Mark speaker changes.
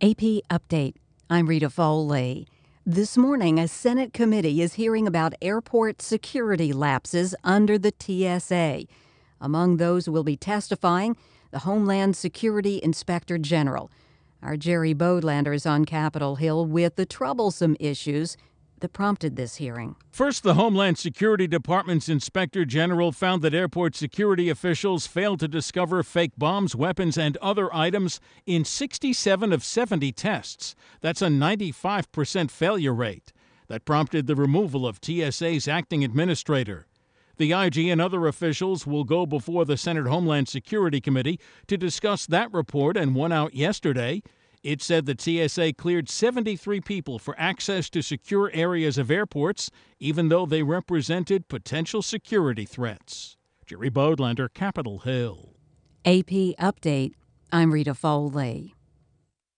Speaker 1: AP Update. I'm Rita Foley. This morning, a Senate committee is hearing about airport security lapses under the TSA. Among those who will be testifying, the Homeland Security Inspector General. Our Jerry Bodlander is on Capitol Hill with the troublesome issues that prompted this hearing.
Speaker 2: First, the Homeland Security Department's Inspector General found that airport security officials failed to discover fake bombs, weapons, and other items in 67 of 70 tests. That's a 95% failure rate. That prompted the removal of TSA's acting administrator. The IG and other officials will go before the Senate Homeland Security Committee to discuss that report and one out yesterday. It said the TSA cleared 73 people for access to secure areas of airports, even though they represented potential security threats. Jerry Bodlander, Capitol Hill.
Speaker 1: AP Update. I'm Rita Foley.